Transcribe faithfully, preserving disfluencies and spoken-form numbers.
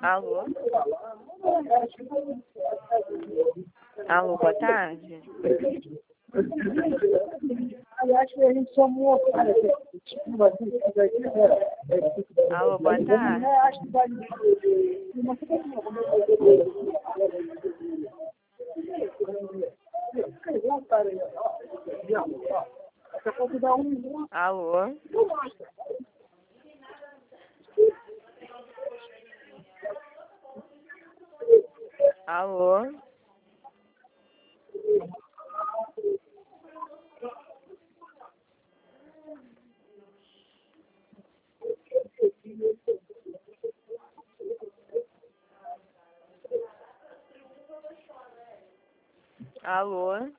Alô? Alô, boa tarde. Aliás, a gente só mostra. Alô, boa tarde. Alô? Alô? Alô?